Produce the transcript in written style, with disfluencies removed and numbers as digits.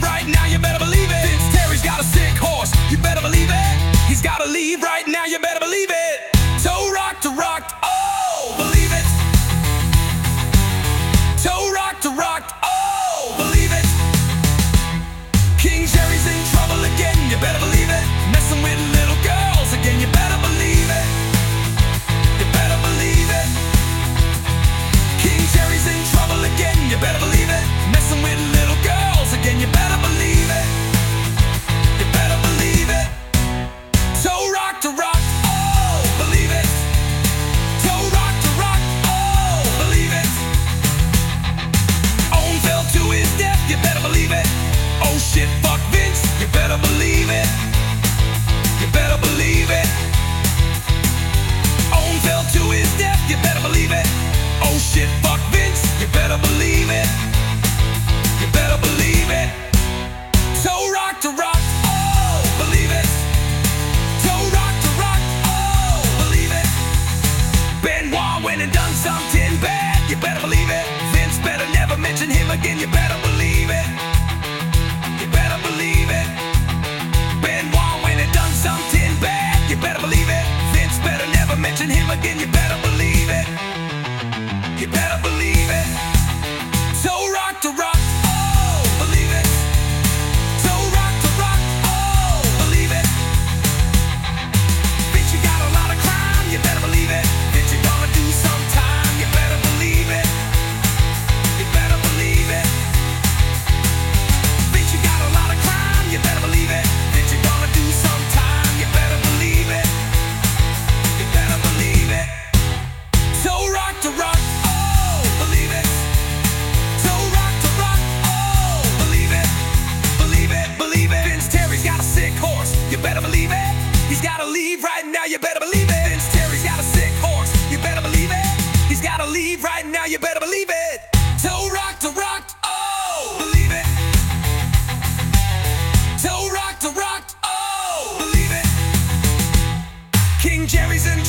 right now, you better believe it. Vince Terry's got a sick horse, you better believe it. He's gotta leave right now, you better believe it. Toe rock to rock, oh, believe it. Toe rock to rock, oh, believe it. King Jerry's in trouble again, you better believe it. Messing with little girls again, you better believe it. You better believe it. King Jerry's in trouble again, you better believe it. Messing with little girls again, you better believe it. You better believe it. Toe rock to rock, oh, believe it. Toe rock to rock, oh, believe it. Owen fell to his death, you better believe it. Oh shit, fuck Vince, you better believe it. You better believe it. Owen fell to his death, you better believe it. Oh shit, fuck Vince, you better believe it. You better believe it. Toe rock to rock, oh, believe it. Toe rock to rock, oh, believe it. Benoit went and done something bad, you better believe it. Vince better never mention him again, you better believe it. You better believe it. Benoit went and done something bad, you better believe it. Vince better never mention him again, you better believe it. You better believe it. Toe rock to rock, oh, believe it. Toe rock to rock, oh, believe it. Bitch, you got a lot of crime, you better believe it. Bitch, you gonna do some time, you better believe it. You better believe it. Bitch, you got a lot of crime, you better believe it. Bitch, you gonna do some time, you better believe it. You better believe it. Toe rock to rock, oh, believe it. Toe rock to rock, oh, believe it. Believe it, believe it. Vince Terry's got a sick horse, you better believe it. He's gotta leave right now, you better believe it. Vince Terry's got a sick horse, you better believe it. He's gotta leave right now, you better believe it. Toe rock to rock, oh, believe it. Toe rock to rock, oh, believe it. King Jerry's in